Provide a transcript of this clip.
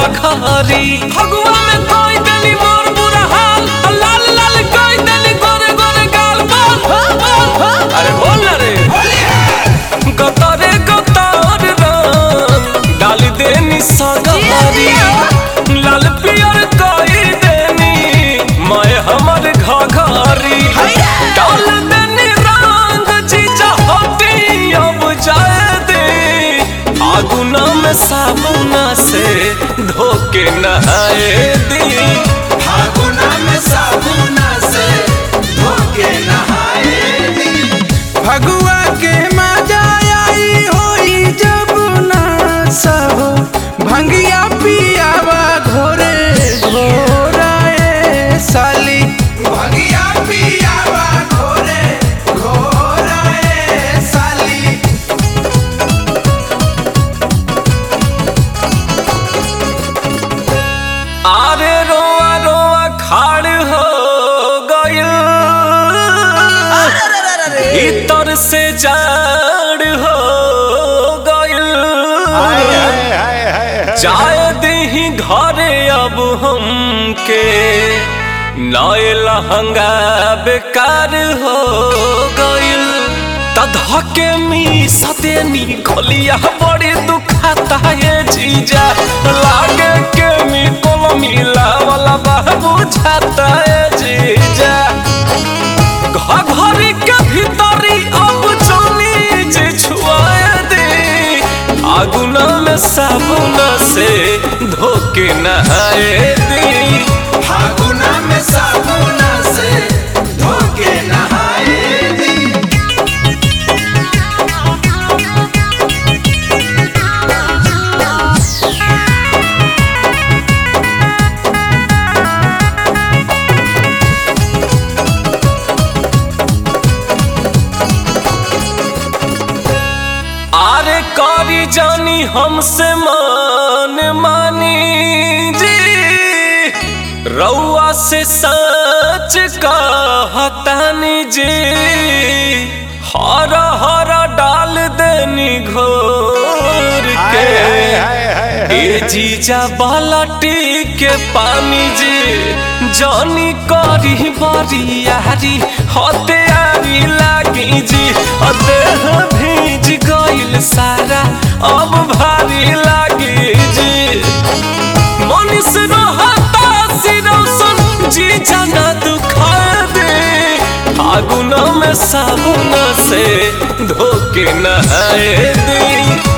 घघरी फगुआ में कोई देली मोर बुरा हाल लाल लाल कोई देली गोरे गोरे गाल बोल अरे बोल ना रे गतरे गतर रंग डाल देनी सगरी लाल पियर कोई देनी मैं हमर घघरी डाल देनी रंग जीजा होती अब जाए दे आगुना में साबुना से धोके नहाए दी फागुना में साबुना से धोके नहाए दी फगुआ के मजा आई होई जब ना सहो भंगिया पियावा घोरे घोराए साली भगिया पियावा घोरे घोराए साली आरे रोआ रोआ खाड़ हो गइल भीतर से जाड़ हो गइल जाए दही घरे अब हमके नए लहंगा बेकार हो गइल धके मी सतेनी खोलिया बड़ी दुखाता है जीजा लागे के मी मिला वाला बाबू छाता है जीजा घरी के भीतरी अब जानी जे छुआए दे आगुना में साबुना से धोके नहाए दी फागुना में साबुना से धोके नहाए दी आरे करी जानी हमसे मान मानी जी रउआ से सच कहतानी जी हरा हरा डाल देनी घोर के ए जीजा बालाटी के पानी जी जानी करी बरी यारी होते आरी लागी जी देह भीज गइल सारा अब भारी लागी जी मनीष रहता सिरौसन जी जाना दुखा दे फागुना में साबुना से धोके नहाए दी